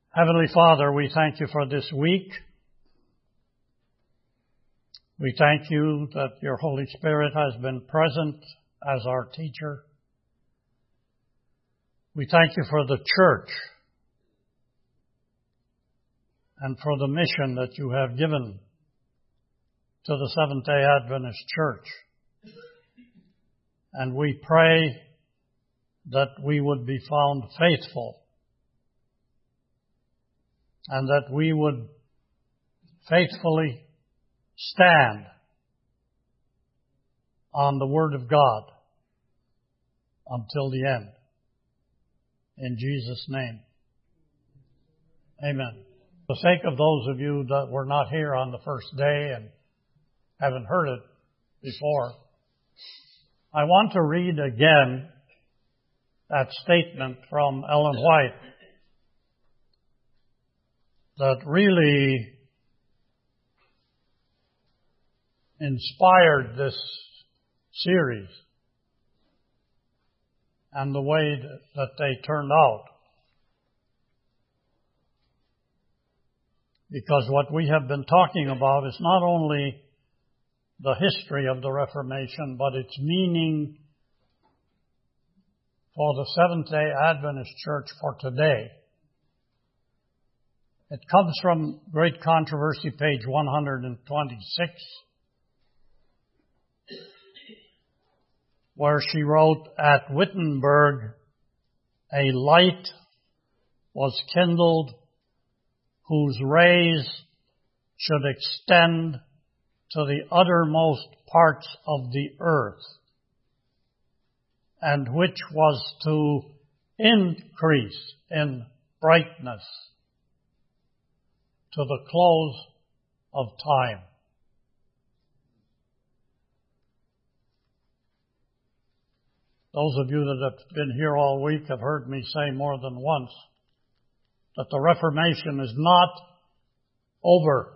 Heavenly Father, we thank you for this week. We thank you that your Holy Spirit has been present as our teacher. We thank you for the church and for the mission that you have given to the Seventh-day Adventist Church. And we pray that we would be found faithful and that we would faithfully stand on the Word of God until the end. In Jesus' name, amen. For the sake of those of you that were not here on the first day and haven't heard it before, I want to read again that statement from Ellen White that really inspired this series and the way that they turned out. Because what we have been talking about is not only the history of the Reformation, but its meaning for the Seventh-day Adventist Church for today. It comes from Great Controversy, page 126, where she wrote, "At Wittenberg, a light was kindled whose rays should extend to the uttermost parts of the earth, and which was to increase in brightness to the close of time." Those of you that have been here all week have heard me say more than once that the Reformation is not over.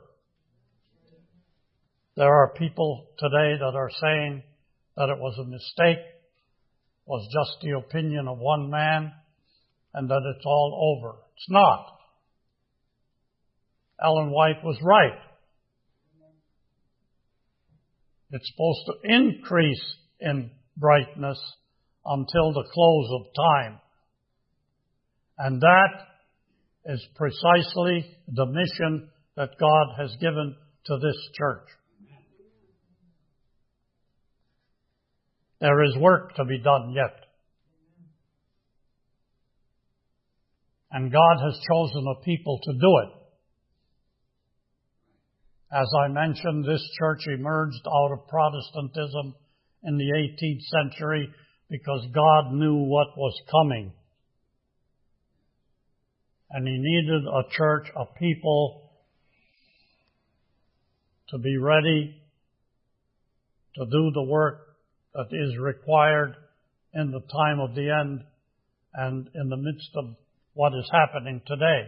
There are people today that are saying that it was a mistake, was just the opinion of one man, and that it's all over. It's not. Ellen White was right. It's supposed to increase in brightness until the close of time. And that is precisely the mission that God has given to this church. There is work to be done yet. And God has chosen a people to do it. As I mentioned, this church emerged out of Protestantism in the 18th century because God knew what was coming. And He needed a church, a people, to be ready to do the work that is required in the time of the end and in the midst of what is happening today.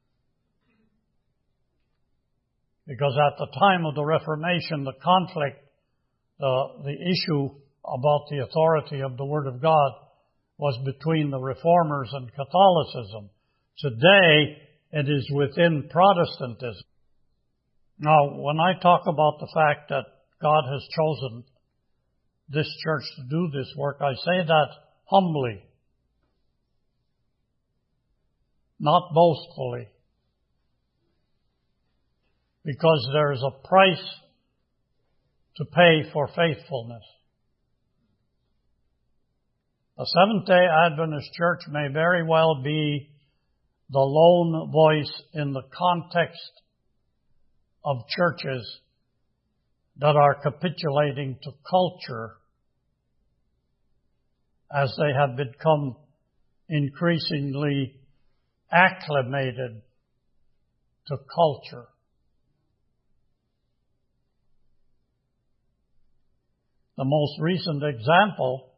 Because at the time of the Reformation, the conflict, the issue about the authority of the Word of God was between the Reformers and Catholicism. Today, it is within Protestantism. Now, when I talk about the fact that God has chosen this church to do this work, I say that humbly, not boastfully, because there is a price to pay for faithfulness. The Seventh-day Adventist Church may very well be the lone voice in the context of churches that are capitulating to culture as they have become increasingly acclimated to culture. The most recent example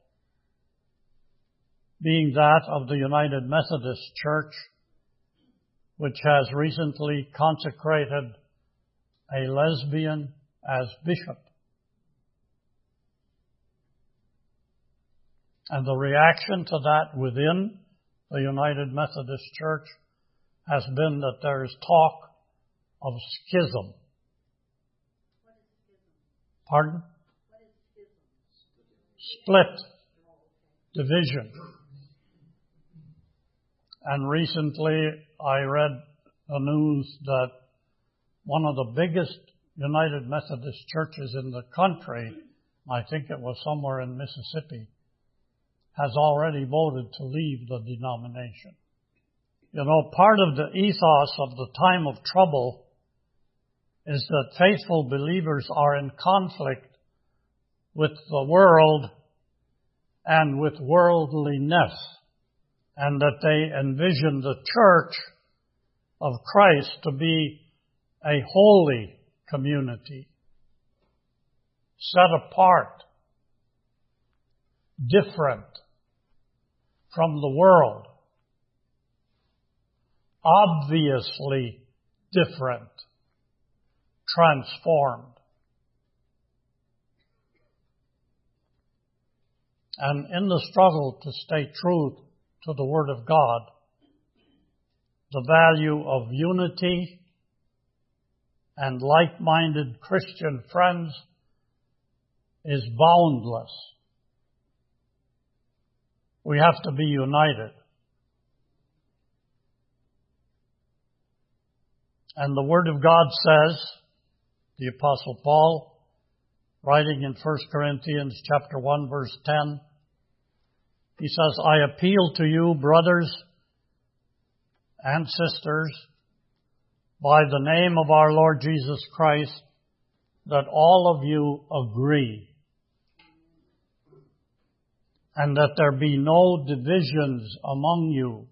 being that of the United Methodist Church, which has recently consecrated a lesbian as bishop. And the reaction to that within the United Methodist Church has been that there is talk of schism. Pardon? Split. Division. And recently I read the news that one of the biggest United Methodist churches in the country, I think it was somewhere in Mississippi, has already voted to leave the denomination. You know, part of the ethos of the time of trouble is that faithful believers are in conflict with the world and with worldliness, and that they envision the church of Christ to be a holy community, set apart, different from the world, obviously different, transformed. And in the struggle to stay true to the Word of God, the value of unity and like-minded Christian friends is boundless. We have to be united. And the Word of God says, the Apostle Paul, writing in 1 Corinthians chapter 1, verse 10, he says, I appeal to you, brothers and sisters, by the name of our Lord Jesus Christ, that all of you agree, and that there be no divisions among you,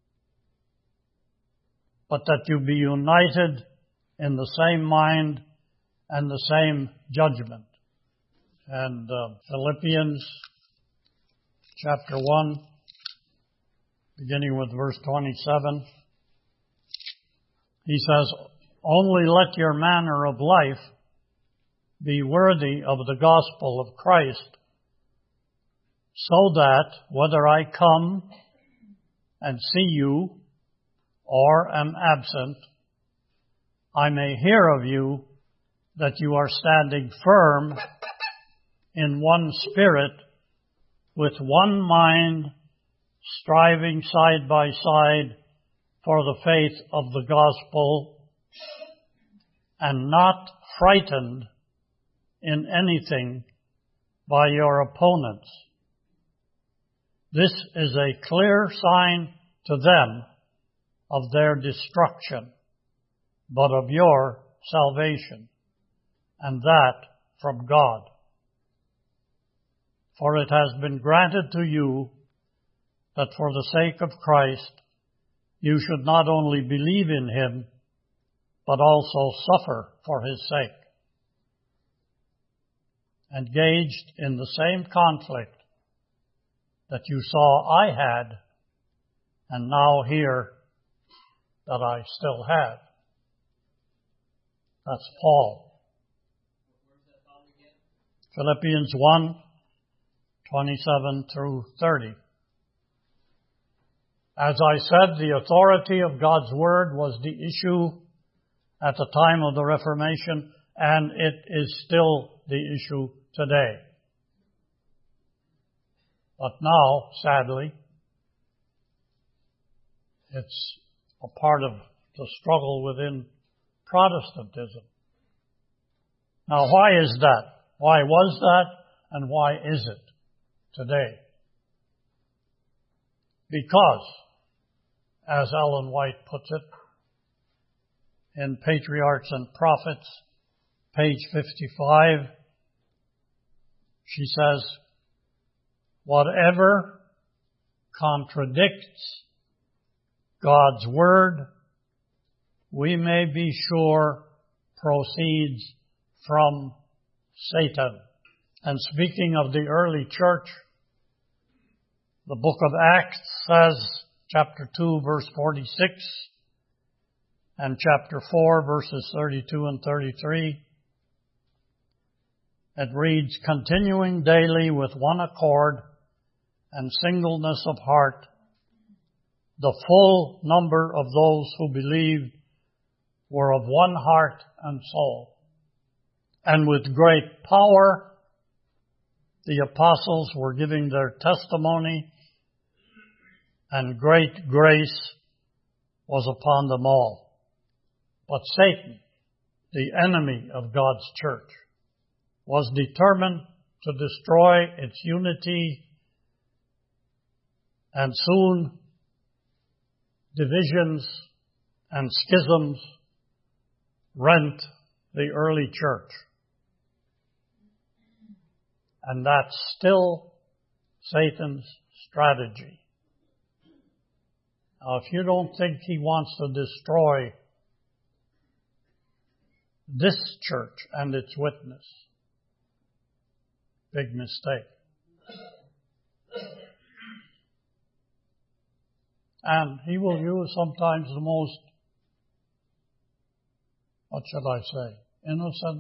but that you be united in the same mind and the same judgment. And Philippians chapter 1, beginning with verse 27, he says, only let your manner of life be worthy of the gospel of Christ, so that whether I come and see you or am absent, I may hear of you that you are standing firm in one spirit, with one mind, striving side by side for the faith of the gospel, and not frightened in anything by your opponents. This is a clear sign to them of their destruction, but of your salvation, and that from God. For it has been granted to you that for the sake of Christ you should not only believe in Him, but also suffer for His sake. Engaged in the same conflict that you saw I had, and now hear that I still have. That's Paul. Philippians 1, 27 through 30. As I said, the authority of God's Word was the issue at the time of the Reformation, and it is still the issue today. But now, sadly, it's a part of the struggle within Protestantism. Now, why is that? Why was that? And why is it today? Because, as Ellen White puts it in Patriarchs and Prophets, page 55, she says, whatever contradicts God's Word, we may be sure proceeds from Satan. And speaking of the early church, the book of Acts says, chapter 2, verse 46, and chapter 4, verses 32 and 33, it reads, continuing daily with one accord and singleness of heart the full number of those who believed were of one heart and soul. And with great power, the apostles were giving their testimony, and great grace was upon them all. But Satan, the enemy of God's church, was determined to destroy its unity, and soon divisions and schisms rent the early church. And that's still Satan's strategy. Now, if you don't think he wants to destroy this church and its witness, big mistake. And he will use sometimes the most, what shall I say, innocent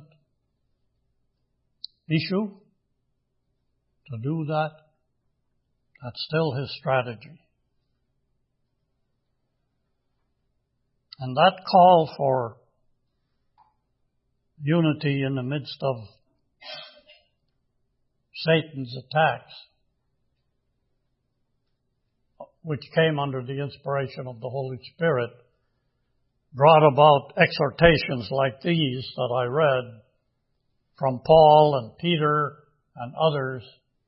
issue to do that. That's still his strategy. And that call for unity in the midst of Satan's attacks, which came under the inspiration of the Holy Spirit, brought about exhortations like these that I read from Paul and Peter and others,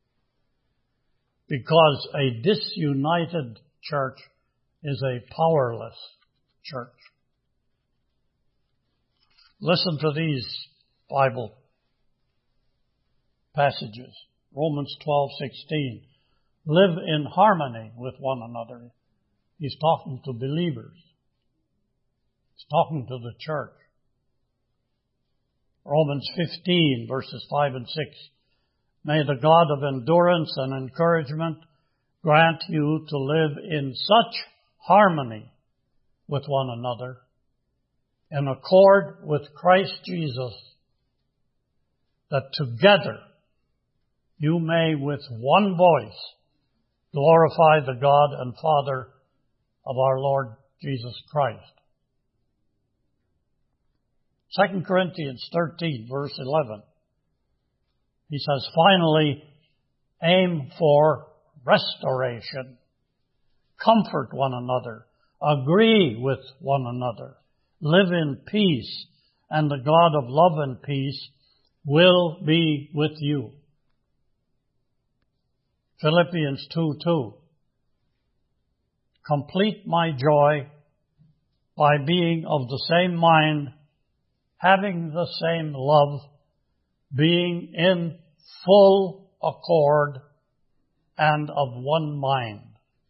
because a disunited church is a powerless church. Listen to these Bible passages. Romans 12:16. Live in harmony with one another. He's talking to believers. He's talking to the church. Romans 15, verses 5 and 6. May the God of endurance and encouragement grant you to live in such harmony with one another, in accord with Christ Jesus, that together you may with one voice glorify the God and Father of our Lord Jesus Christ. 2 Corinthians 13, verse 11. He says, finally, aim for restoration. Comfort one another. Agree with one another. Live in peace, and the God of love and peace will be with you. Philippians 2:2. Complete my joy by being of the same mind, having the same love, being in full accord and of one mind.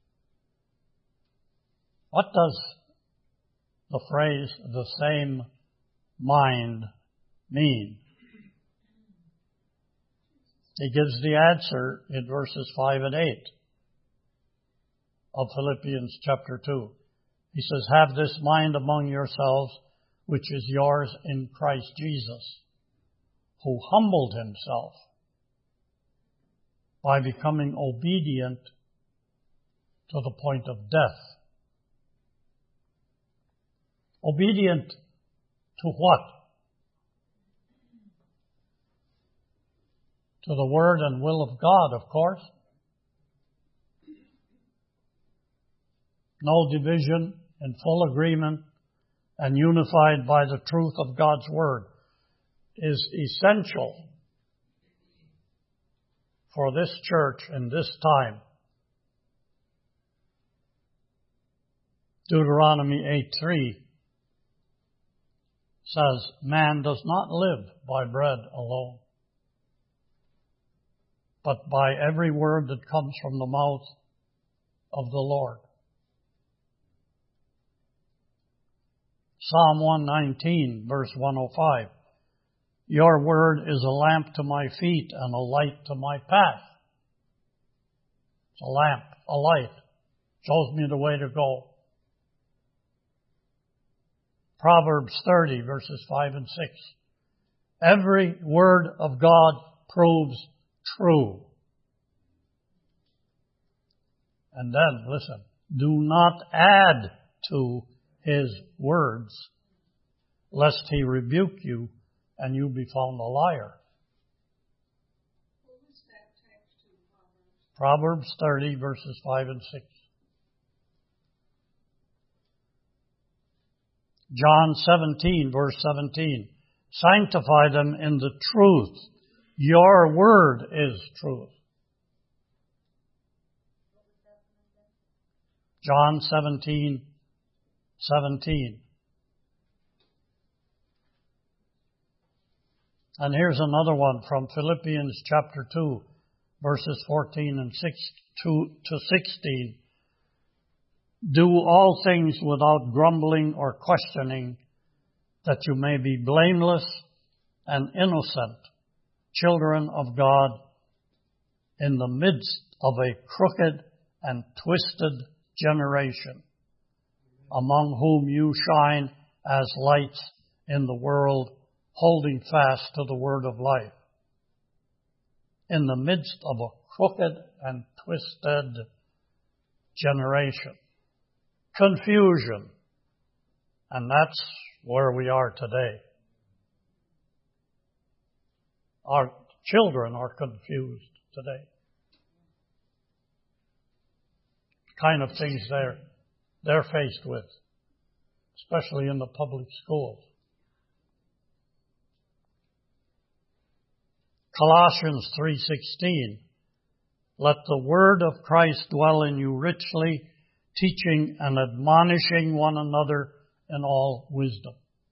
What does the phrase, the same mind, mean? He gives the answer in verses 5 and 8 of Philippians chapter 2. He says, have this mind among yourselves, which is yours in Christ Jesus, who humbled himself by becoming obedient to the point of death. Obedient to what? To the Word and will of God, of course. No division, in full agreement and unified by the truth of God's Word is essential for this church in this time. Deuteronomy 8:3 says, man does not live by bread alone, but by every word that comes from the mouth of the Lord. Psalm 119, verse 105. Your word is a lamp to my feet and a light to my path. It's a lamp, a light. Shows me the way to go. Proverbs 30, verses 5 and 6. Every word of God proves true. And then, listen, Do not add to his words, lest he rebuke you and you be found a liar. Proverbs 30, verses 5 and 6. John 17, verse 17. Sanctify them in the truth. Your word is truth. John 17, 17. And here's another one from Philippians chapter 2, verses 14 and 6 to 16. Do all things without grumbling or questioning, that you may be blameless and innocent, children of God, in the midst of a crooked and twisted generation, among whom you shine as lights in the world, holding fast to the word of life. In the midst of a crooked and twisted generation. Confusion. And that's where we are today. Our children are confused today. Kind of things they're faced with, especially in the public schools. Colossians 3:16. Let the word of Christ dwell in you richly, teaching and admonishing one another in all wisdom.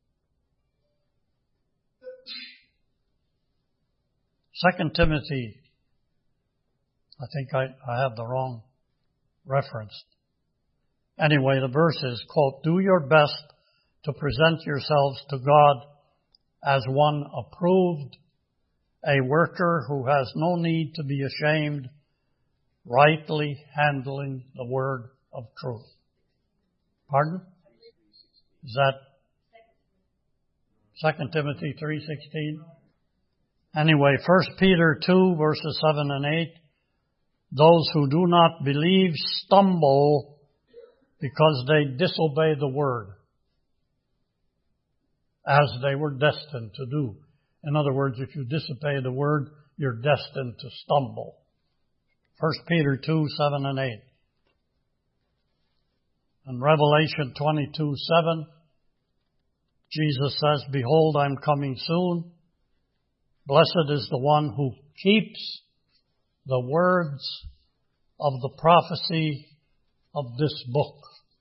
2 Timothy, I think I have the wrong reference. Anyway, the verse is, quote, do your best to present yourselves to God as one approved, a worker who has no need to be ashamed, rightly handling the word of truth. Pardon? Is that 2 Timothy 3:16? Anyway, 1 Peter 2, verses 7 and 8. Those who do not believe stumble because they disobey the word, as they were destined to do. In other words, if you disobey the word, you're destined to stumble. 1 Peter 2, 7 and 8. In Revelation 22:7, Jesus says, behold, I'm coming soon. Blessed is the one who keeps the words of the prophecy of this book.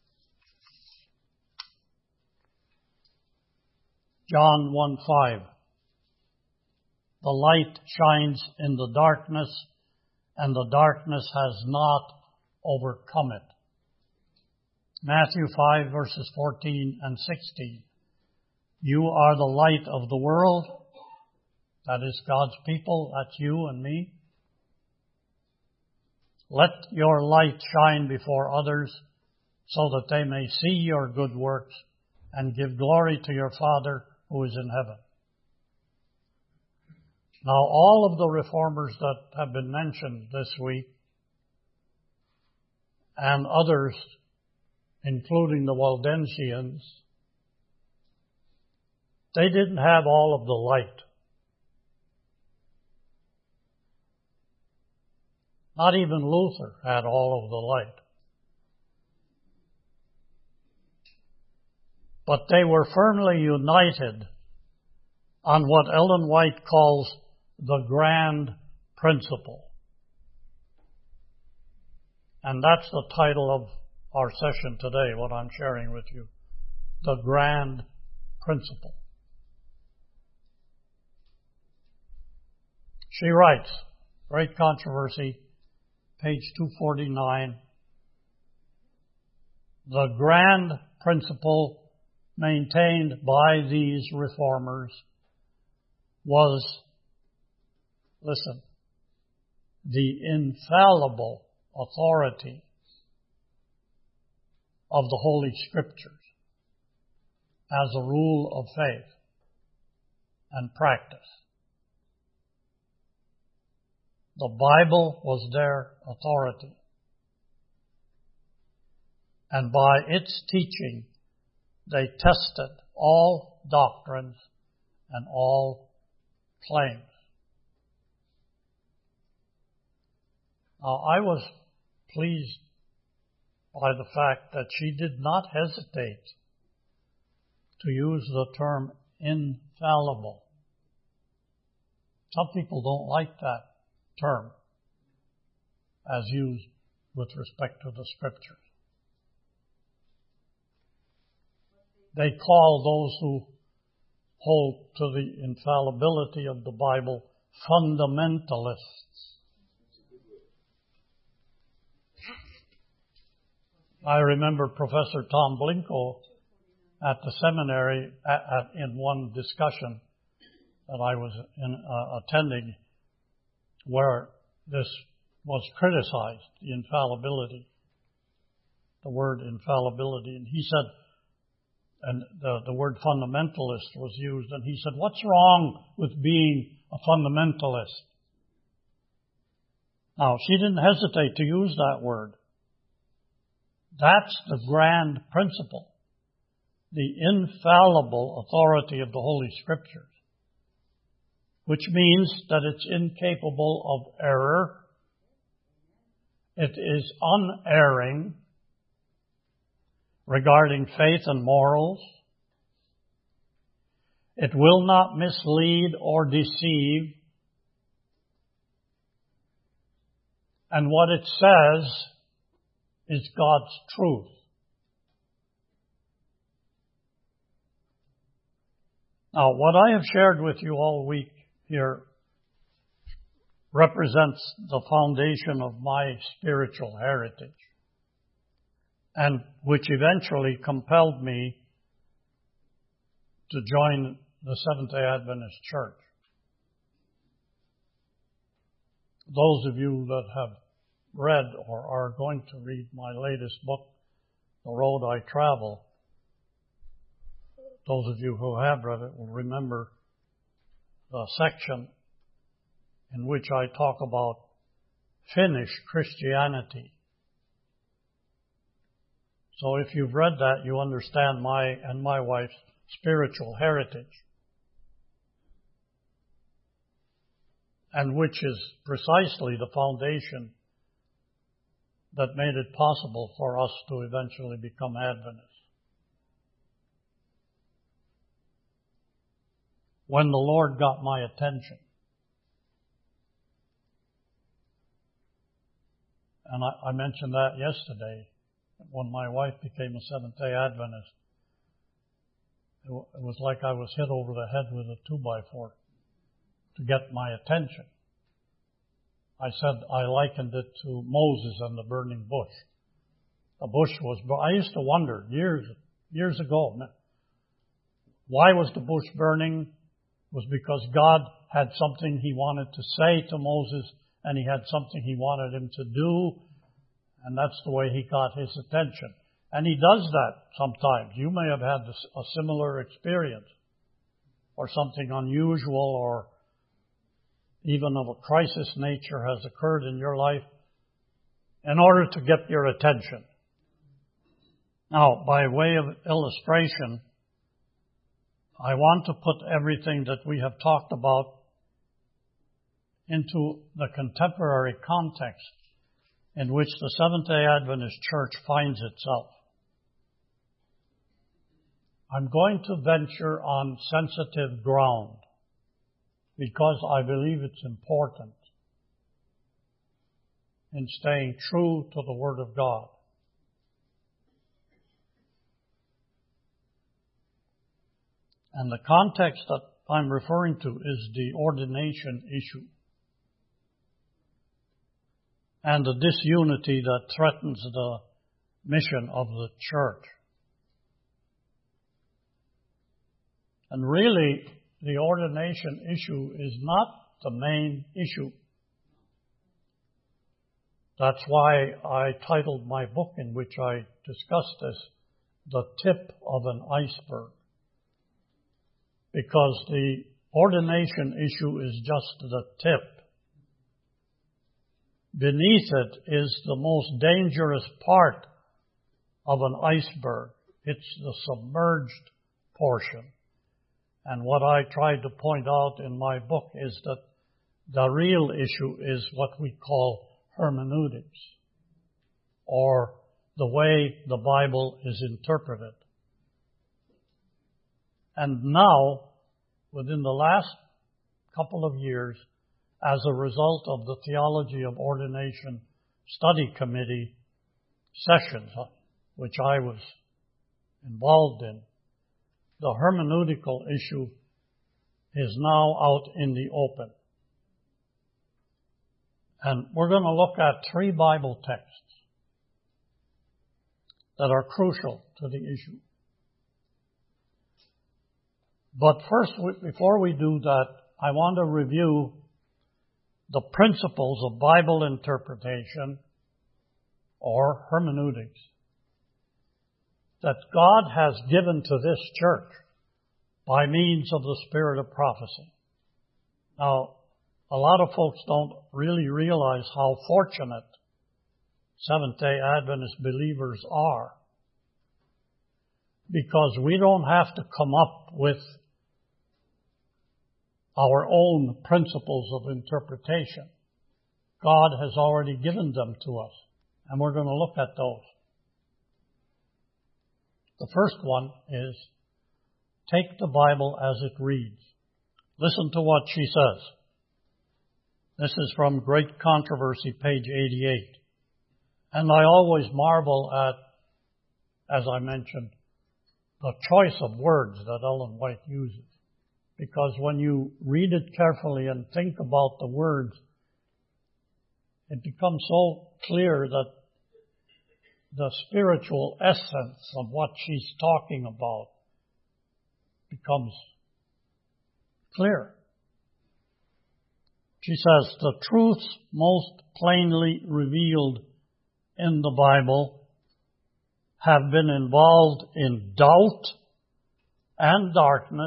John 1:5. The light shines in the darkness, and the darkness has not overcome it. Matthew 5, verses 14 and 16. You are the light of the world. That is God's people. That's you and me. Let your light shine before others, so that they may see your good works and give glory to your Father who is in heaven. Now, all of the reformers that have been mentioned this week, and others, including the Waldensians, they didn't have all of the light. Not even Luther had all of the light. But they were firmly united on what Ellen White calls the grand principle. And that's the title of our session today, what I'm sharing with you. The grand principle. She writes, Great Controversy, page 249, the grand principle maintained by these reformers was, listen, the infallible authority of the Holy Scriptures as a rule of faith and practice. The Bible was their authority. and by its teaching they tested all doctrines and all claims. Now, I was pleased by the fact that she did not hesitate to use the term infallible. Some people don't like that term as used with respect to the Scriptures. They call those who hold to the infallibility of the Bible fundamentalists. I remember Professor Tom Blinko at the seminary in one discussion that I was attending where this was criticized, the infallibility, the word infallibility. And he said, and the word fundamentalist was used, and he said, what's wrong with being a fundamentalist? Now, she didn't hesitate to use that word. That's the grand principle, the infallible authority of the Holy Scriptures, which means that it's incapable of error. It is unerring regarding faith and morals. It will not mislead or deceive. And what it says is God's truth. Now, what I have shared with you all week here represents the foundation of my spiritual heritage, and which eventually compelled me to join the Seventh-day Adventist Church. Those of you that have read or are going to read my latest book, The Road I Travel, those of you who have read it will remember the section in which I talk about finished Christianity. So if you've read that, you understand my and my wife's spiritual heritage, and which is precisely the foundation that made it possible for us to eventually become Adventists. When the Lord got my attention, and I mentioned that yesterday, when my wife became a Seventh-day Adventist, it was like I was hit over the head with a 2x4 to get my attention. I said I likened it to Moses and the burning bush. The bush was, I used to wonder years ago, why was the bush burning? It was because God had something He wanted to say to Moses, and He had something He wanted him to do, and that's the way He got his attention. And He does that sometimes. You may have had a similar experience, or something unusual or even of a crisis nature has occurred in your life in order to get your attention. Now, by way of illustration, I want to put everything that we have talked about into the contemporary context in which the Seventh-day Adventist Church finds itself. I'm going to venture on sensitive ground because I believe it's important in staying true to the Word of God. And the context that I'm referring to is the ordination issue and the disunity that threatens the mission of the church. And really, the ordination issue is not the main issue. That's why I titled my book in which I discussed this, The Tip of an Iceberg. Because the ordination issue is just the tip. Beneath it is the most dangerous part of an iceberg. It's the submerged portion. And what I tried to point out in my book is that the real issue is what we call hermeneutics, or the way the Bible is interpreted. And now, within the last couple of years, as a result of the Theology of Ordination Study Committee sessions, which I was involved in, the hermeneutical issue is now out in the open. And we're going to look at 3 Bible texts that are crucial to the issue. But first, before we do that, I want to review the principles of Bible interpretation, or hermeneutics, that God has given to this church by means of the spirit of prophecy. Now, a lot of folks don't really realize how fortunate Seventh-day Adventist believers are, because we don't have to come up with our own principles of interpretation. God has already given them to us, and we're going to look at those. The first one is, take the Bible as it reads. Listen to what she says. This is from Great Controversy, page 88. And I always marvel at, as I mentioned, the choice of words that Ellen White uses. Because when you read it carefully and think about the words, it becomes so clear that the spiritual essence of what she's talking about becomes clear. She says, the truths most plainly revealed in the Bible have been involved in doubt and darkness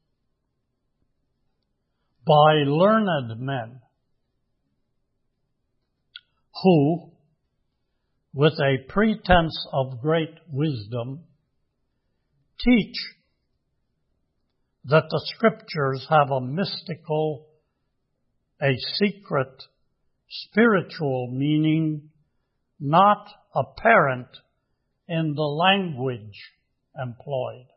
by learned men who, with a pretense of great wisdom, teach that the Scriptures have a mystical, a secret, spiritual meaning not apparent in the language employed.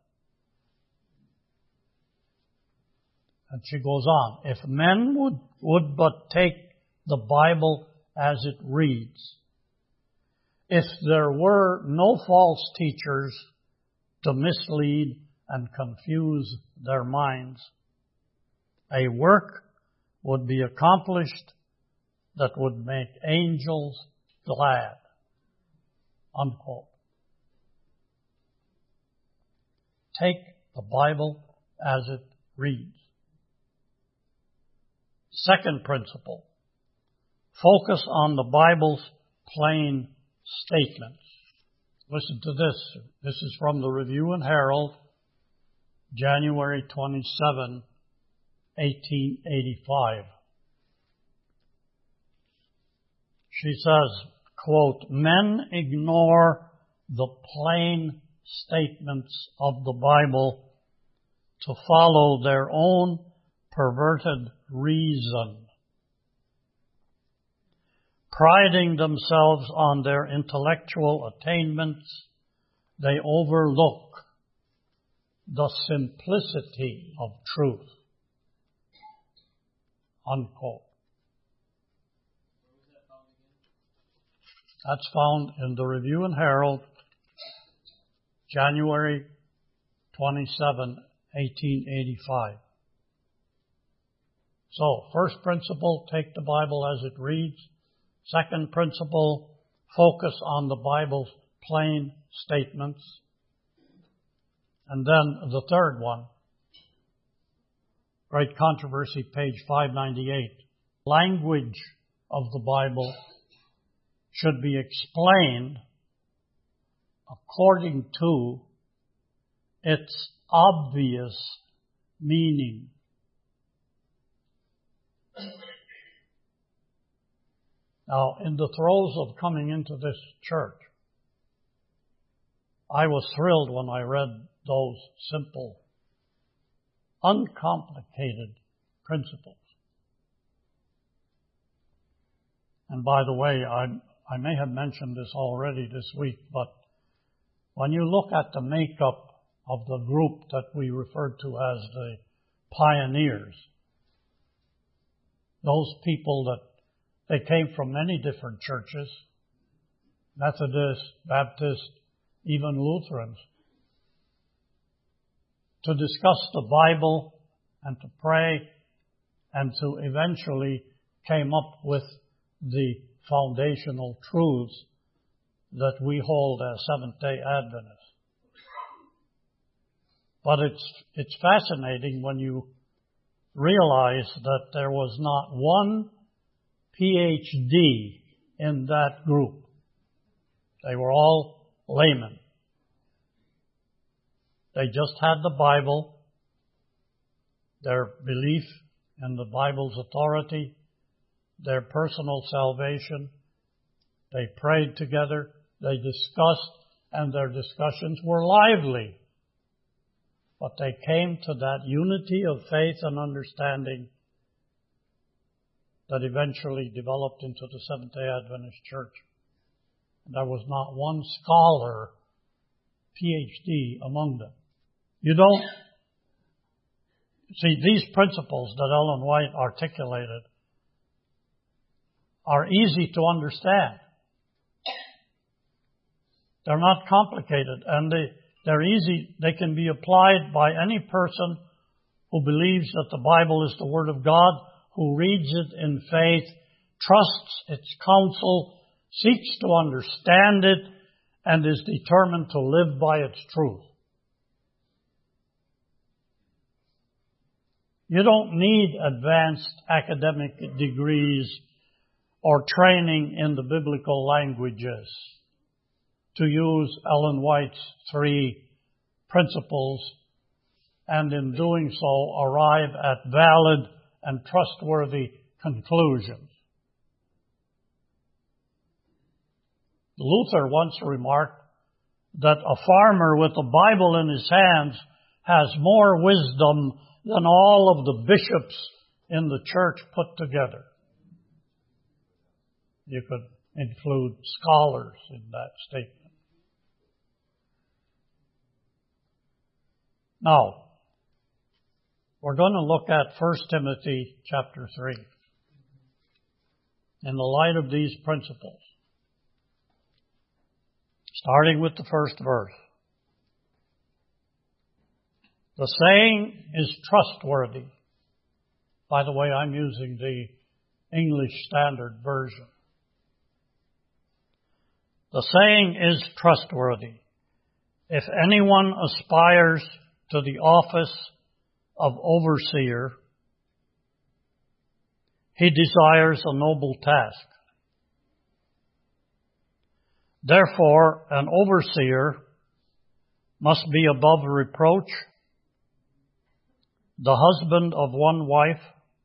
And she goes on, if men would but take the Bible as it reads, if there were no false teachers to mislead and confuse their minds, a work would be accomplished that would make angels glad. Unquote. Take the Bible as it reads. Second principle, focus on the Bible's plain statements. Listen to this. This is from the Review and Herald, January 27, 1885. She says, quote, men ignore the plain statements of the Bible to follow their own perverted reason. Priding themselves on their intellectual attainments, they overlook the simplicity of truth. Unquote. That's found in the Review and Herald, January 27, 1885. So, first principle, take the Bible as it reads. Second principle, focus on the Bible's plain statements. And then the third one, Great Controversy, page 598. Language of the Bible should be explained according to its obvious meaning. Now, in the throes of coming into this church, I was thrilled when I read those simple, uncomplicated principles. And by the way, I may have mentioned this already this week, but when you look at the makeup of the group that we refer to as the pioneers, those people that they came from many different churches, Methodist, Baptist, even Lutherans, to discuss the Bible and to pray and to eventually came up with the foundational truths that we hold as Seventh-day Adventists. But it's fascinating when you realize that there was not one PhD in that group. They were all laymen. They just had the Bible, their belief in the Bible's authority, their personal salvation. They prayed together, they discussed, and their discussions were lively. But they came to that unity of faith and understanding that eventually developed into the Seventh-day Adventist Church. And there was not one scholar, PhD, among them. You don't see these principles that Ellen White articulated are easy to understand. They're not complicated, and they're easy. They can be applied by any person who believes that the Bible is the Word of God, who reads it in faith, trusts its counsel, seeks to understand it, and is determined to live by its truth. You don't need advanced academic degrees or training in the biblical languages to use Ellen White's 3 principles, and in doing so arrive at valid and trustworthy conclusions. Luther once remarked that a farmer with a Bible in his hands has more wisdom than all of the bishops in the church put together. You could include scholars in that statement. Now, we're going to look at 1 Timothy chapter 3 in the light of these principles, starting with the first verse. The saying is trustworthy. By the way, I'm using the English Standard Version. The saying is trustworthy. If anyone aspires to the office of overseer, he desires a noble task. Therefore, an overseer must be above reproach, the husband of one wife,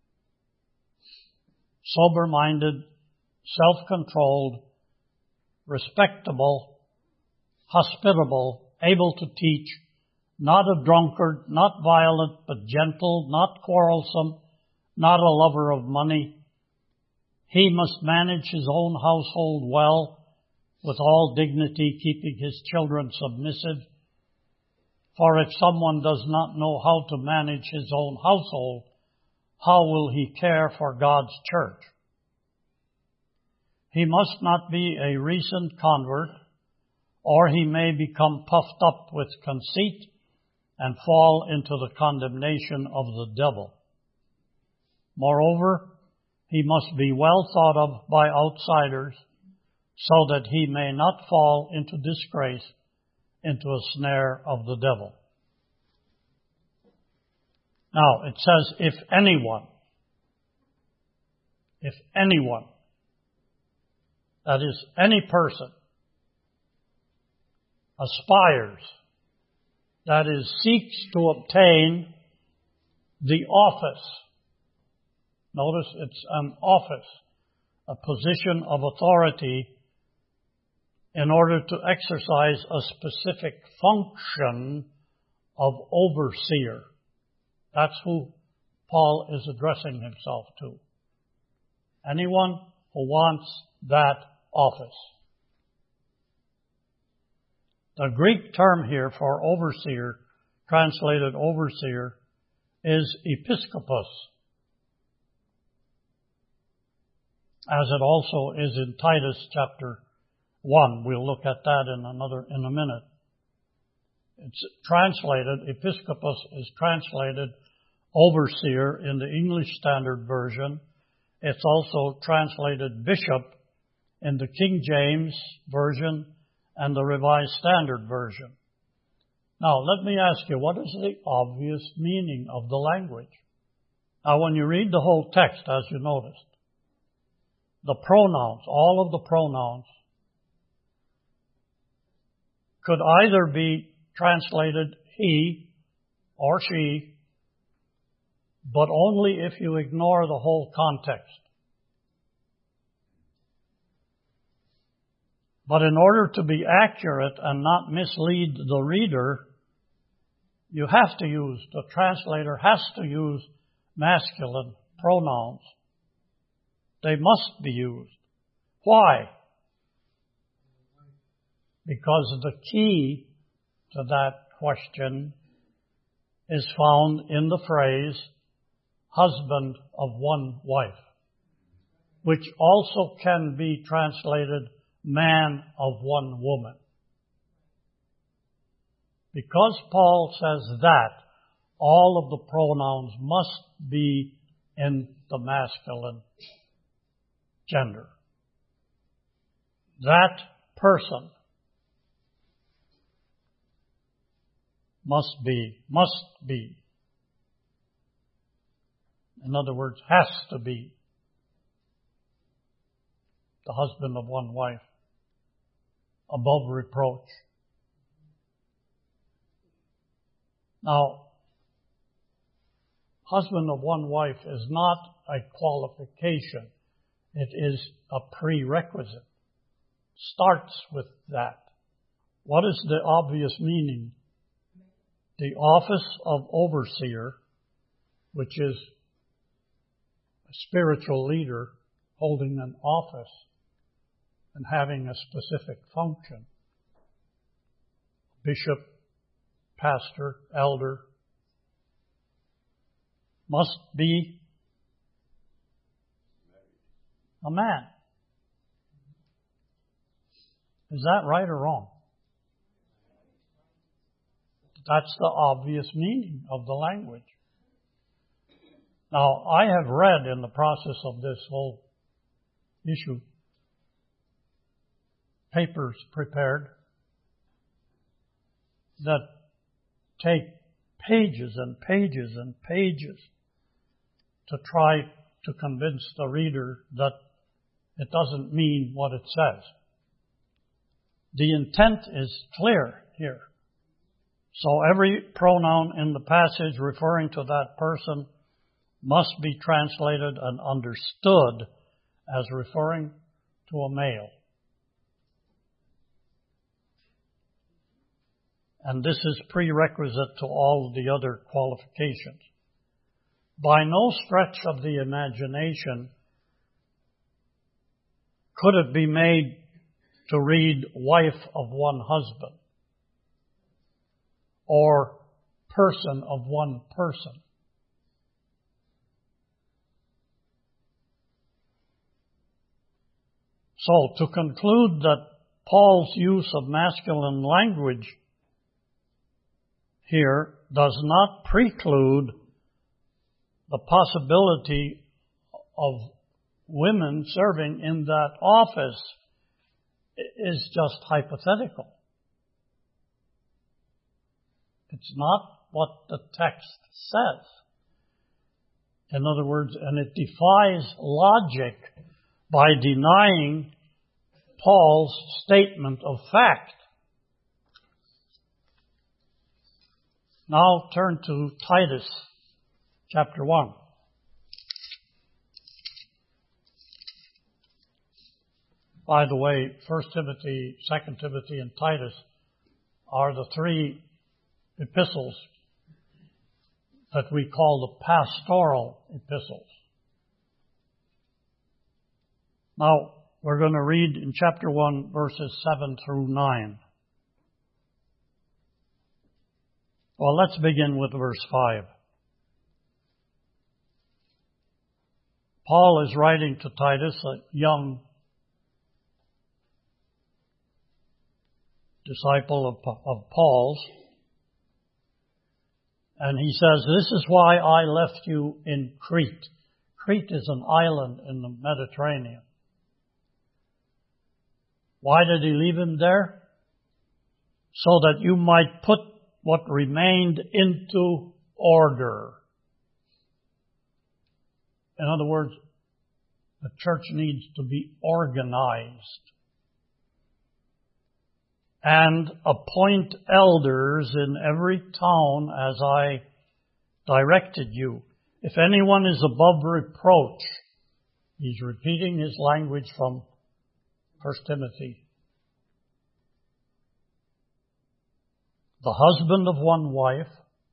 sober-minded, self-controlled, respectable, hospitable, able to teach, not a drunkard, not violent, but gentle, not quarrelsome, not a lover of money. He must manage his own household well, with all dignity, keeping his children submissive. For if someone does not know how to manage his own household, how will he care for God's church? He must not be a recent convert, or he may become puffed up with conceit and fall into the condemnation of the devil. Moreover, he must be well thought of by outsiders, so that he may not fall into disgrace, into a snare of the devil. Now, it says, if anyone, that is, any person, aspires, that is, seeks to obtain the office. Notice it's an office, a position of authority in order to exercise a specific function of overseer. That's who Paul is addressing himself to. Anyone who wants that office. The Greek term here for overseer, translated overseer, is episkopos, as it also is in Titus chapter 1. We'll look at that in a minute. It's translated, episkopos is translated overseer in the English Standard Version. It's also translated bishop in the King James Version and the Revised Standard Version. Now, let me ask you, what is the obvious meaning of the language? Now, when you read the whole text, as you noticed, the pronouns, all of the pronouns, could either be translated he or she, but only if you ignore the whole context. But in order to be accurate and not mislead the reader, the translator has to use masculine pronouns. They must be used. Why? Because the key to that question is found in the phrase, husband of one wife, which also can be translated man of one woman. Because Paul says that, all of the pronouns must be in the masculine gender. That person must be. In other words, has to be the husband of one wife, above reproach. Now, husband of one wife is not a qualification. It is a prerequisite. Starts with that. What is the obvious meaning? The office of overseer, which is a spiritual leader holding an office and having a specific function. Bishop, pastor, elder, must be a man. Is that right or wrong? That's the obvious meaning of the language. Now, I have read in the process of this whole issue papers prepared that take pages and pages and pages to try to convince the reader that it doesn't mean what it says. The intent is clear here. So every pronoun in the passage referring to that person must be translated and understood as referring to a male. And this is prerequisite to all the other qualifications. By no stretch of the imagination could it be made to read wife of one husband or person of one person. So, to conclude that Paul's use of masculine language here does not preclude the possibility of women serving in that office is just hypothetical. It's not what the text says. In other words, and it defies logic by denying Paul's statement of fact. Now turn to Titus chapter 1. By the way, 1 Timothy, 2 Timothy, and Titus are the three epistles that we call the pastoral epistles. Now, we're going to read in chapter 1, verses 7 through 9. Well, let's begin with verse 5. Paul is writing to Titus, a young disciple of Paul's, and he says, "This is why I left you in Crete." Crete is an island in the Mediterranean. Why did he leave him there? So that you might put what remained into order. In other words, the church needs to be organized. And appoint elders in every town as I directed you. If anyone is above reproach, he's repeating his language from 1 Timothy. The husband of one wife,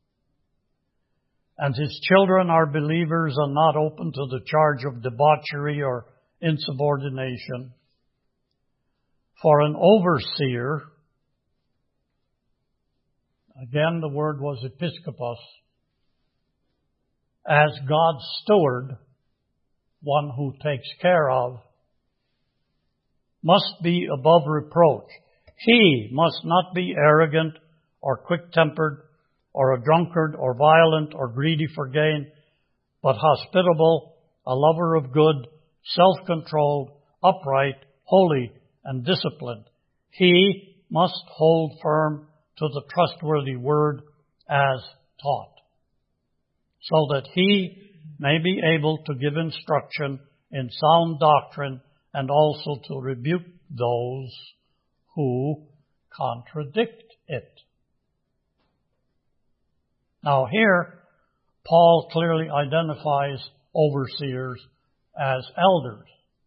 and his children are believers and not open to the charge of debauchery or insubordination. For an overseer, again the word was episkopos, as God's steward, one who takes care of, must be above reproach. He must not be arrogant or quick-tempered or a drunkard or violent or greedy for gain, but hospitable, a lover of good, self-controlled, upright, holy, and disciplined. He must hold firm to the trustworthy word as taught, so that he may be able to give instruction in sound doctrine and also to rebuke those who contradict it. Now here, Paul clearly identifies overseers as elders.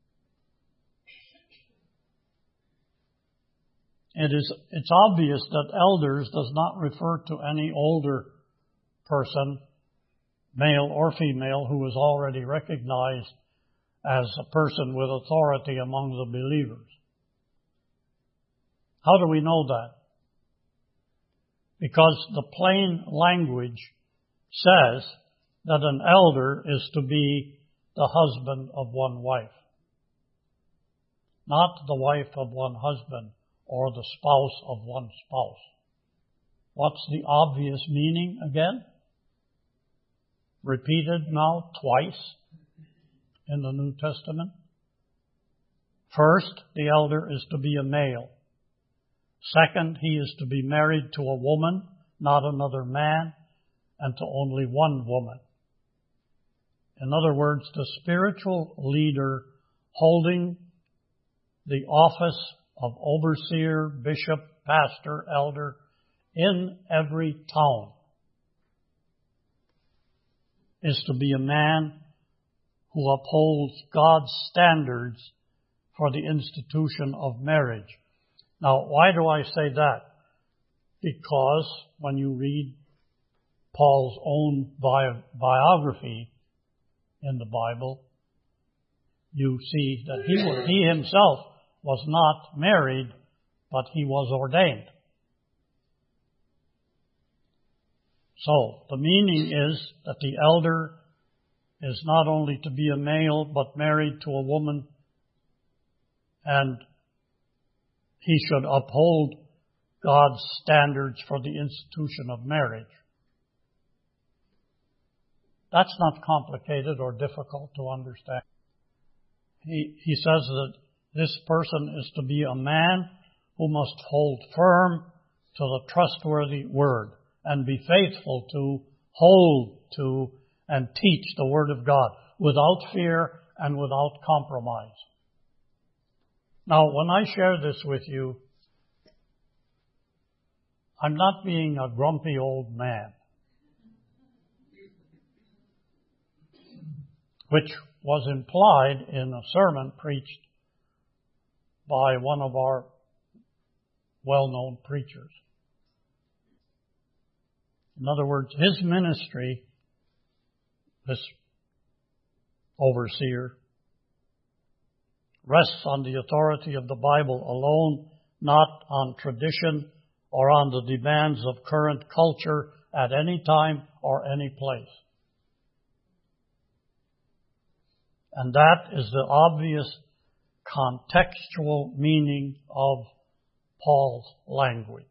It's obvious that elders does not refer to any older person, male or female, who is already recognized as a person with authority among the believers. How do we know that? Because the plain language says that an elder is to be the husband of one wife, not the wife of one husband or the spouse of one spouse. What's the obvious meaning again? Repeated now twice in the New Testament. First, the elder is to be a male. Second, he is to be married to a woman, not another man, and to only one woman. In other words, the spiritual leader holding the office of overseer, bishop, pastor, elder in every town is to be a man who upholds God's standards for the institution of marriage. Now, why do I say that? Because when you read Paul's own biography in the Bible, you see that he himself was not married, but he was ordained. So, the meaning is that the elder is not only to be a male, but married to a woman, and he should uphold God's standards for the institution of marriage. That's not complicated or difficult to understand. He says that this person is to be a man who must hold firm to the trustworthy word and be faithful to, hold to, and teach the Word of God without fear and without compromise. Now, when I share this with you, I'm not being a grumpy old man, which was implied in a sermon preached by one of our well-known preachers. In other words, his ministry, this overseer, rests on the authority of the Bible alone, not on tradition or on the demands of current culture at any time or any place. And that is the obvious contextual meaning of Paul's language.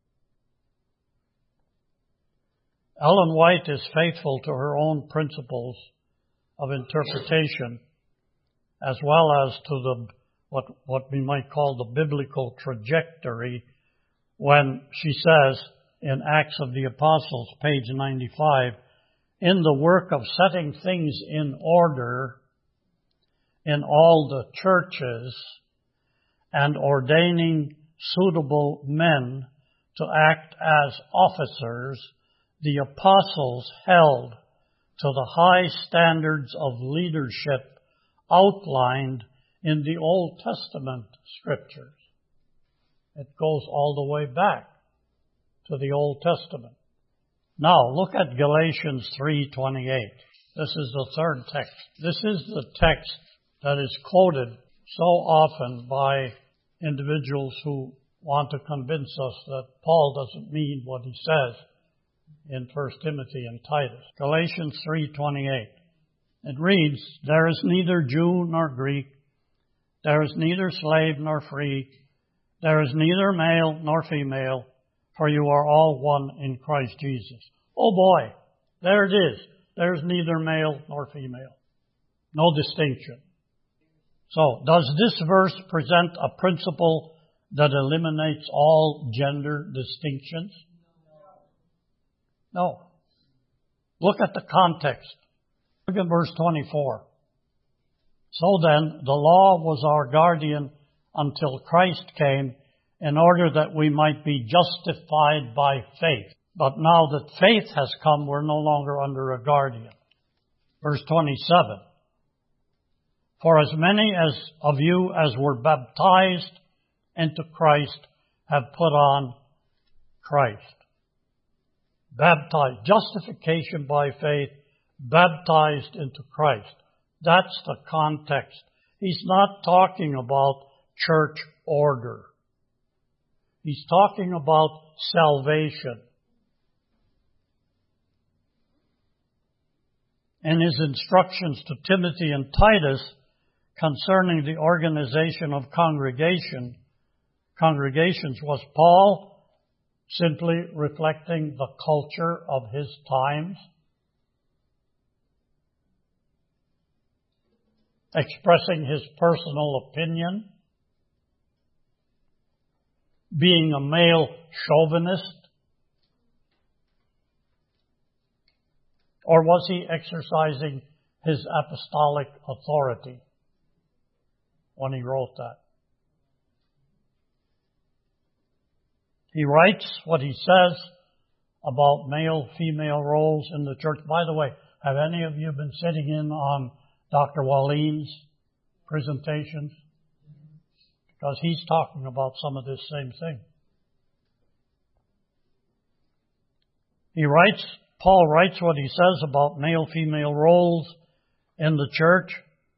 Ellen White is faithful to her own principles of interpretation, as well as to the what we might call the biblical trajectory, when she says in Acts of the Apostles, page 95, in the work of setting things in order in all the churches and ordaining suitable men to act as officers, the apostles held to the high standards of leadership outlined in the Old Testament scriptures. It goes all the way back to the Old Testament. Now, look at Galatians 3:28. This is the third text. This is the text that is quoted so often by individuals who want to convince us that Paul doesn't mean what he says in 1 Timothy and Titus. Galatians 3:28. It reads, "There is neither Jew nor Greek, there is neither slave nor free, there is neither male nor female, for you are all one in Christ Jesus." Oh boy, there it is. There's neither male nor female. No distinction. So, does this verse present a principle that eliminates all gender distinctions? No. Look at the context. Look at verse 24. "So then, the law was our guardian until Christ came, in order that we might be justified by faith. But now that faith has come, we're no longer under a guardian." Verse 27. "For as many of you as were baptized into Christ have put on Christ." Baptized, justification by faith, baptized into Christ. That's the context. He's not talking about church order. He's talking about salvation. In his instructions to Timothy and Titus concerning the organization of congregations, was Paul simply reflecting the culture of his times, expressing his personal opinion, being a male chauvinist, or was he exercising his apostolic authority when he wrote that? He writes what he says about male-female roles in the church. By the way, have any of you been sitting in on Dr. Waleen's presentations? Because he's talking about some of this same thing. Paul writes what he says about male-female roles in the church.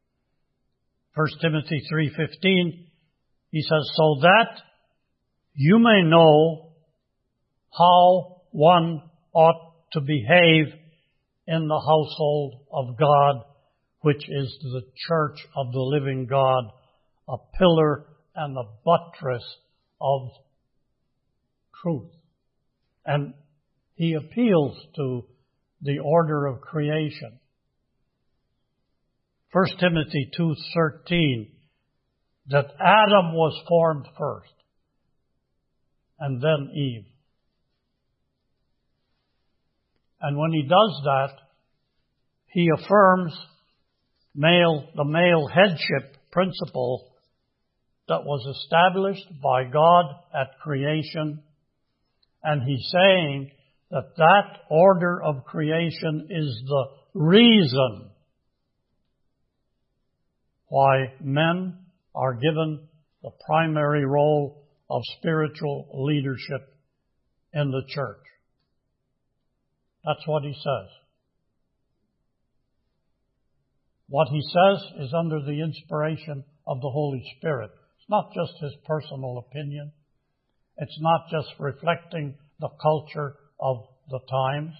1 Timothy 3:15, he says, "So that you may know how one ought to behave in the household of God, which is the church of the living God, a pillar and the buttress of truth." And he appeals to the order of creation. 1 Timothy 2:13, that Adam was formed first, and then Eve. And when he does that, he affirms the male headship principle that was established by God at creation. And he's saying that order of creation is the reason why men are given the the primary role of spiritual leadership in the church. That's what he says. What he says is under the inspiration of the Holy Spirit. It's not just his personal opinion. It's not just reflecting the culture of the times.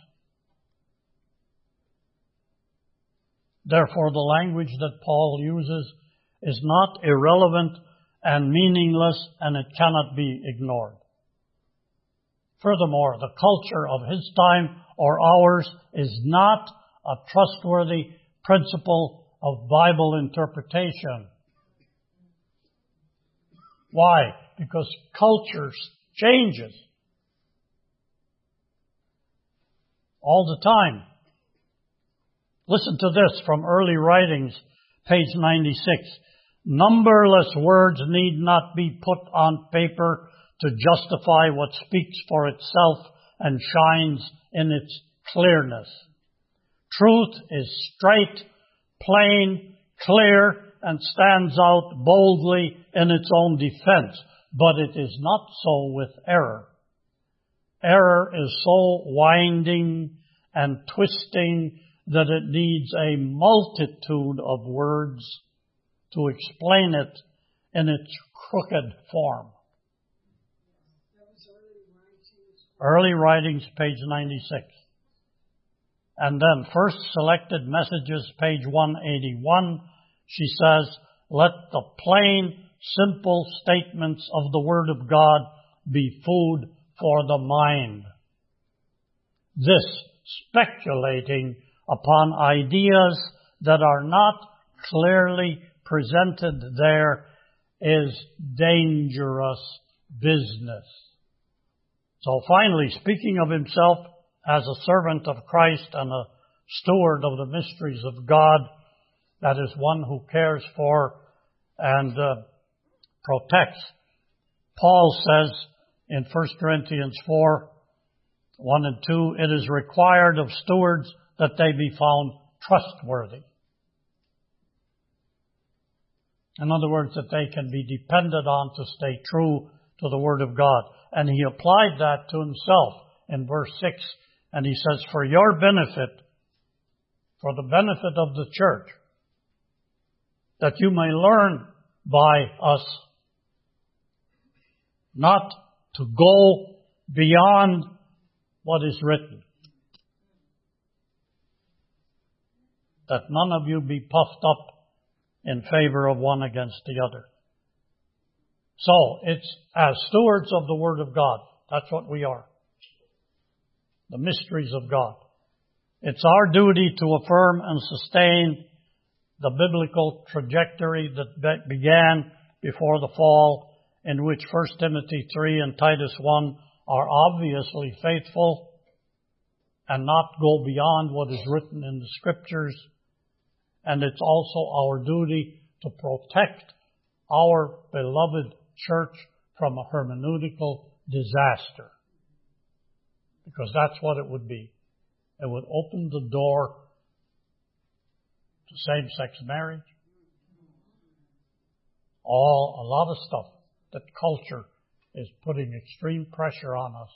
Therefore, the language that Paul uses is not irrelevant and meaningless, and it cannot be ignored. Furthermore, the culture of his time or ours is not a trustworthy principle of Bible interpretation. Why? Because culture changes all the time. Listen to this from Early Writings, page 96. Numberless words need not be put on paper to justify what speaks for itself and shines in its clearness. Truth is straight, plain, clear, and stands out boldly in its own defense. But it is not so with error. Error is so winding and twisting that it needs a multitude of words to explain it in its crooked form. Early Writings, page 96. And then First Selected Messages, page 181, she says, let the plain, simple statements of the Word of God be food for the mind. This speculating upon ideas that are not clearly presented there is dangerous business. So finally, speaking of himself as a servant of Christ and a steward of the mysteries of God, that is one who cares for and protects, Paul says in 1 Corinthians 4, 1 and 2, it is required of stewards that they be found trustworthy. In other words, that they can be depended on to stay true to the Word of God. And he applied that to himself in verse 6. And he says, for your benefit, for the benefit of the church, that you may learn by us not to go beyond what is written. That none of you be puffed up in favor of one against the other. So, it's as stewards of the Word of God. That's what we are. The mysteries of God. It's our duty to affirm and sustain the biblical trajectory that began before the fall, in which 1 Timothy 3 and Titus 1 are obviously faithful, and not go beyond what is written in the Scriptures. And it's also our duty to protect our beloved church from a hermeneutical disaster. Because that's what it would be. It would open the door to same-sex marriage. A lot of stuff that culture is putting extreme pressure on us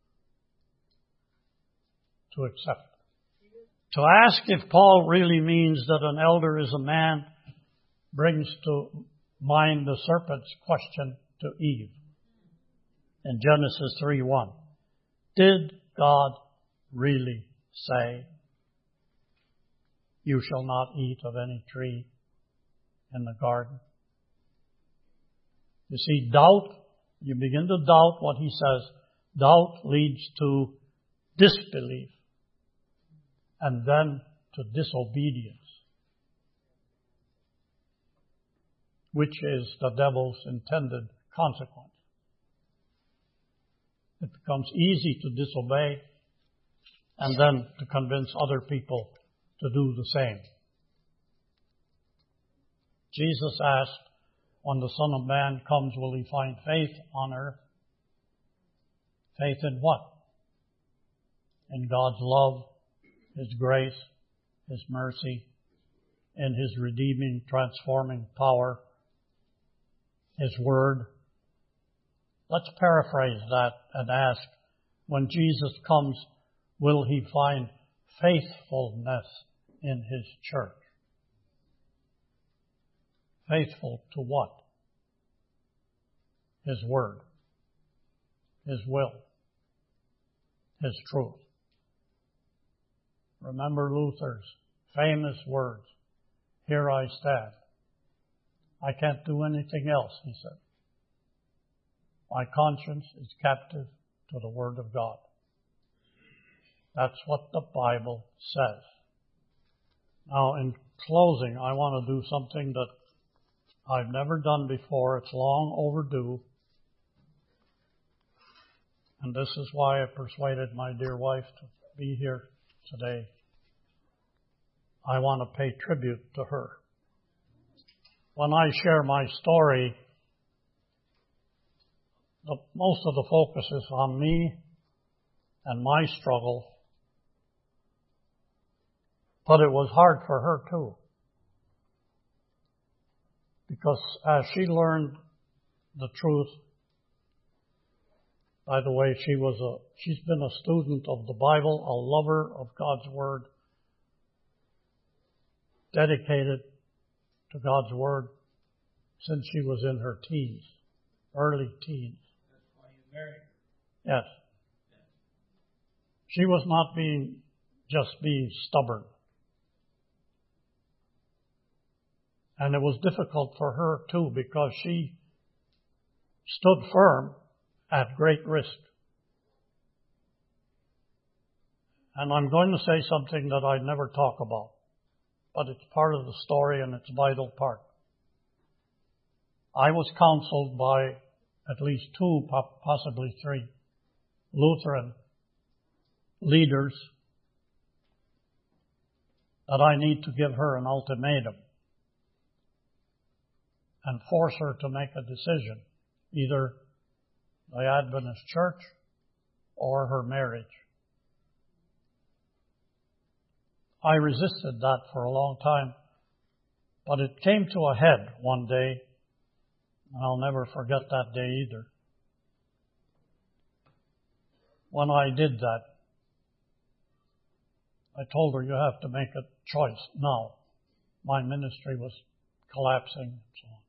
to accept. To ask if Paul really means that an elder is a man brings to mind the serpent's question to Eve in Genesis 3:1. Did God really say, you shall not eat of any tree in the garden? You see, doubt, you begin to doubt what he says. Doubt leads to disbelief and then to disobedience, which is the devil's intended consequence. It becomes easy to disobey and then to convince other people to do the same. Jesus asked, when the Son of Man comes, will he find faith on earth? Faith in what? In God's love, His grace, His mercy, in His redeeming, transforming power. His Word. Let's paraphrase that and ask, when Jesus comes, will He find faithfulness in His church? Faithful to what? His Word, His will, His truth. Remember Luther's famous words, "Here I stand. I can't do anything else," he said. "My conscience is captive to the Word of God." That's what the Bible says. Now, in closing, I want to do something that I've never done before. It's long overdue. And this is why I persuaded my dear wife to be here today. I want to pay tribute to her. When I share my story, most of the focus is on me and my struggle. But it was hard for her too. Because as she learned the truth, by the way, she's been a student of the Bible, a lover of God's Word, dedicated to God's Word since she was in her teens, early teens. That's why you married her. Yes. She was not just being stubborn. And it was difficult for her too, because she stood firm at great risk. And I'm going to say something that I never talk about, but it's part of the story and it's a vital part. I was counseled by at least 2, possibly 3 Lutheran leaders that I need to give her an ultimatum and force her to make a decision, either the Adventist church or her marriage. I resisted that for a long time, but it came to a head one day, and I'll never forget that day either. When I did that, I told her, "You have to make a choice now." My ministry was collapsing and so on.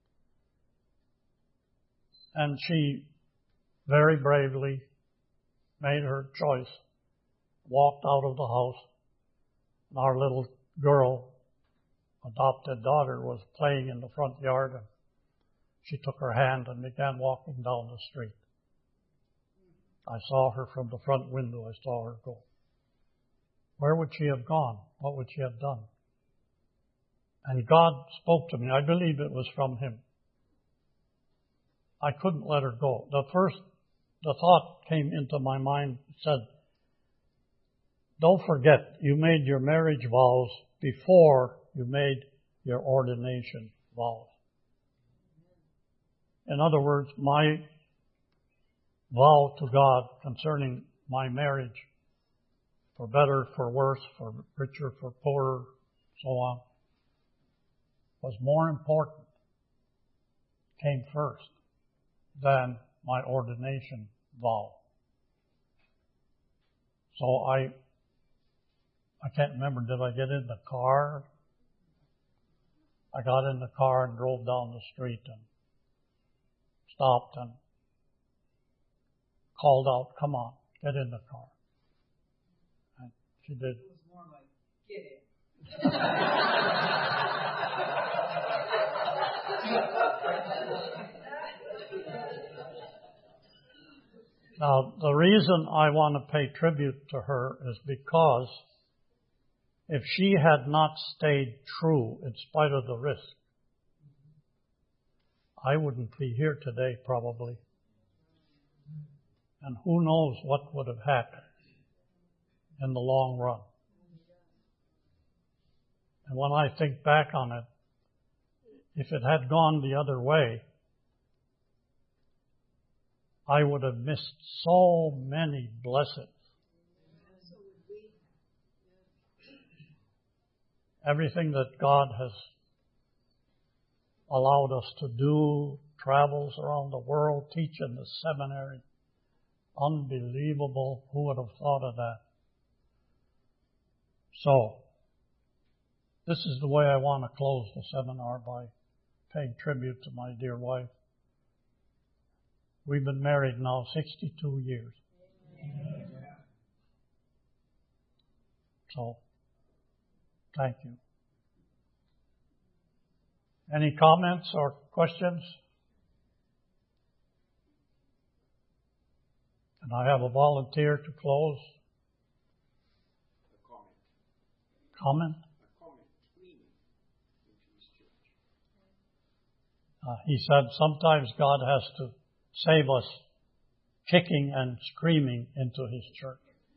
And she very bravely made her choice, walked out of the house, and our little girl, adopted daughter, was playing in the front yard, and she took her hand and began walking down the street. I saw her from the front window. I saw her go. Where would she have gone? What would she have done? And God spoke to me. I believe it was from Him. I couldn't let her go. The thought came into my mind, said, "Don't forget, you made your marriage vows before you made your ordination vows." In other words, my vow to God concerning my marriage, for better, for worse, for richer, for poorer, so on, was more important, came first, than my ordination vow. So I can't remember, did I get in the car? I got in the car and drove down the street and stopped and called out, "Come on, get in the car." And she did. It was more like, "Get in." Now, the reason I want to pay tribute to her is because if she had not stayed true in spite of the risk, I wouldn't be here today probably. And who knows what would have happened in the long run. And when I think back on it, if it had gone the other way, I would have missed so many blessings. Everything that God has allowed us to do travels around the world, teach in the seminary. Unbelievable. Who would have thought of that? So, this is the way I want to close the seminar, by paying tribute to my dear wife. We've been married now 62 years. So, thank you. Any comments or questions? And I have a volunteer to close. Comment? He said sometimes God has to save us kicking and screaming into His church.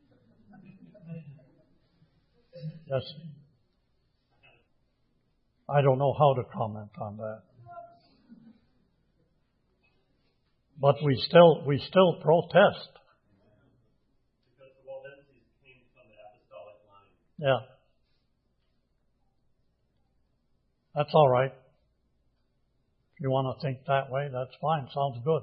Yes. I don't know how to comment on that. But we still protest. Because the Waldenses came from the apostolic line. Yeah. That's all right. If you want to think that way, that's fine. Sounds good.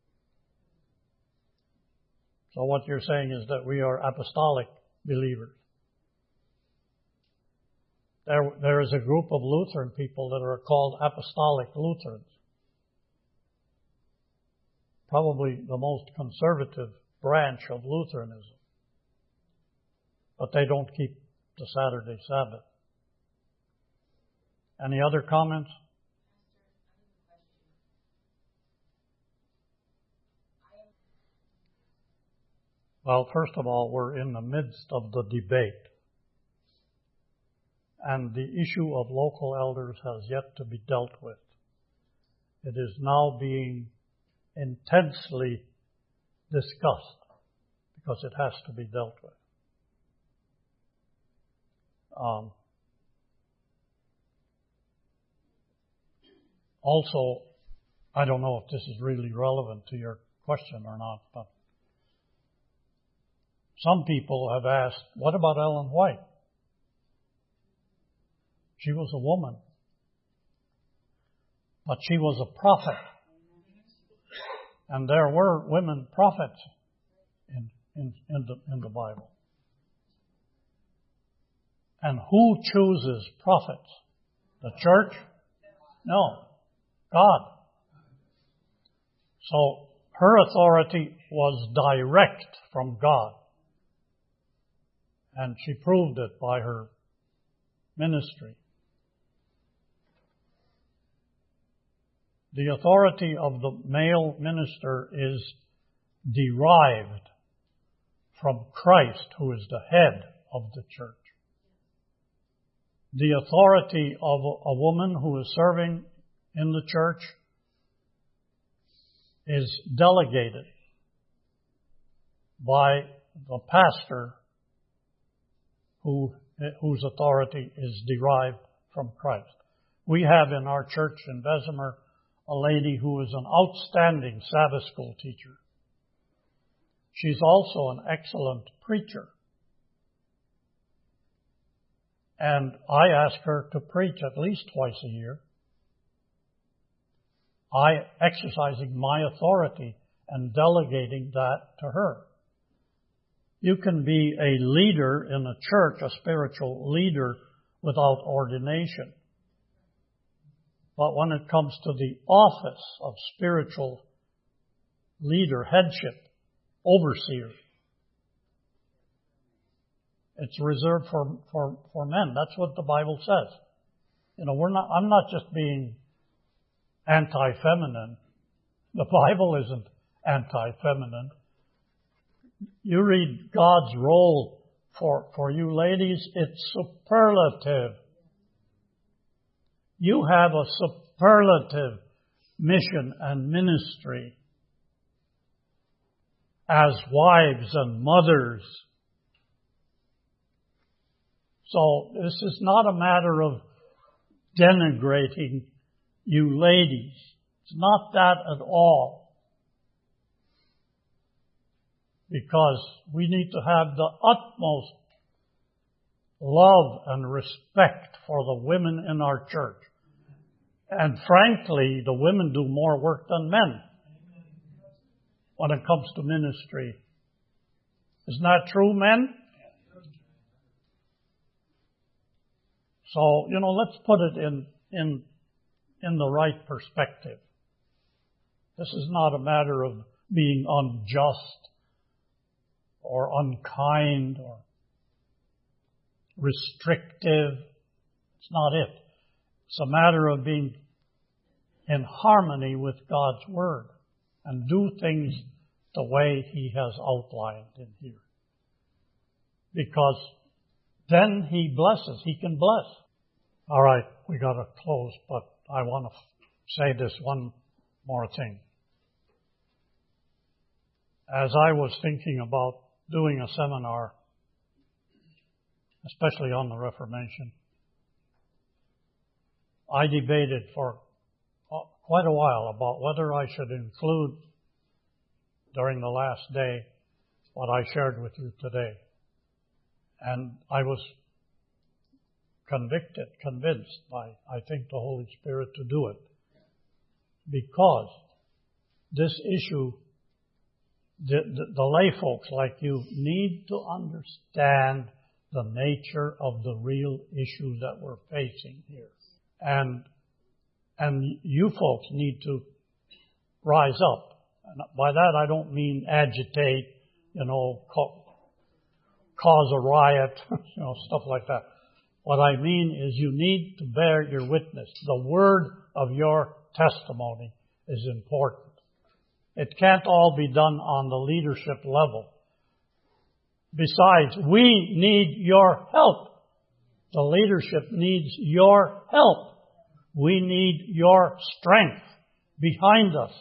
So what you're saying is that we are apostolic believers. There is a group of Lutheran people that are called apostolic Lutherans. Probably the most conservative branch of Lutheranism. But they don't keep the Saturday Sabbath. Any other comments? Well, first of all, we're in the midst of the debate. And the issue of local elders has yet to be dealt with. It is now being intensely discussed because it has to be dealt with. Also, I don't know if this is really relevant to your question or not, but some people have asked, what about Ellen White? She was a woman, but she was a prophet. And there were women prophets in the Bible. And who chooses prophets? The church? No. God. So her authority was direct from God. And she proved it by her ministry. The authority of the male minister is derived from Christ, who is the head of the church. The authority of a woman who is serving in the church is delegated by the pastor whose authority is derived from Christ. We have in our church in Bessemer a lady who is an outstanding Sabbath school teacher. She's also an excellent preacher. And I ask her to preach at least twice a year. I exercising my authority and delegating that to her. You can be a leader in a church, a spiritual leader, without ordination. But when it comes to the office of spiritual leader, headship, overseer, it's reserved for men. That's what the Bible says. I'm not just being anti-feminine. The Bible isn't anti-feminine. You read God's role for you ladies, it's superlative. You have a superlative mission and ministry as wives and mothers. So this is not a matter of denigrating you ladies. It's not that at all. Because we need to have the utmost love and respect for the women in our church. And frankly, the women do more work than men when it comes to ministry. Isn't that true, men? So, let's put it in the right perspective. This is not a matter of being unjust or unkind or restrictive. It's not it. It's a matter of being in harmony with God's Word and do things the way He has outlined in here. Because then He blesses. He can bless. All right, we got to close, but I want to say this one more thing. As I was thinking about doing a seminar, especially on the Reformation, I debated for quite a while about whether I should include during the last day what I shared with you today. And I was convinced by, I think, the Holy Spirit to do it. Because this issue, the lay folks like you need to understand the nature of the real issues that we're facing here. And you folks need to rise up. And by that I don't mean agitate, cause a riot, stuff like that. What I mean is you need to bear your witness. The word of your testimony is important. It can't all be done on the leadership level. Besides, we need your help. The leadership needs your help. We need your strength behind us.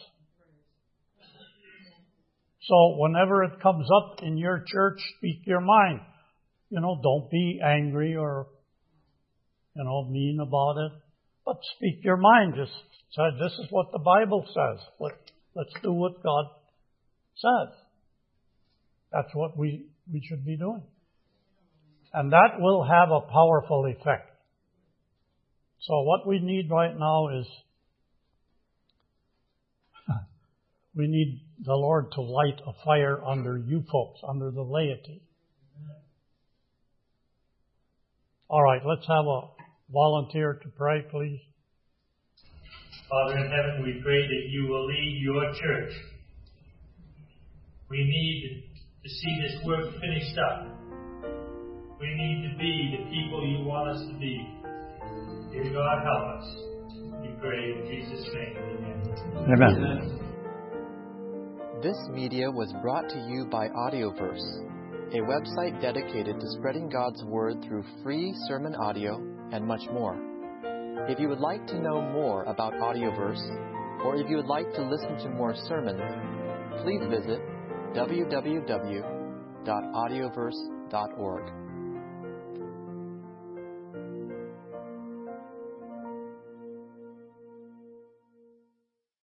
So whenever it comes up in your church, speak your mind. Don't be angry or, mean about it. But speak your mind. Just say, this is what the Bible says. Let's do what God says. That's what we should be doing. And that will have a powerful effect. So what we need right now is we need the Lord to light a fire under you folks, under the laity. All right, let's have a volunteer to pray, please. Father in heaven, we pray that you will lead your church. We need to see this work finished up. We need to be the people you want us to be. Dear God, help us. We pray in Jesus' name. Amen. Amen. This media was brought to you by Audioverse, a website dedicated to spreading God's Word through free sermon audio and much more. If you would like to know more about Audioverse, or if you would like to listen to more sermons, please visit www.audioverse.org.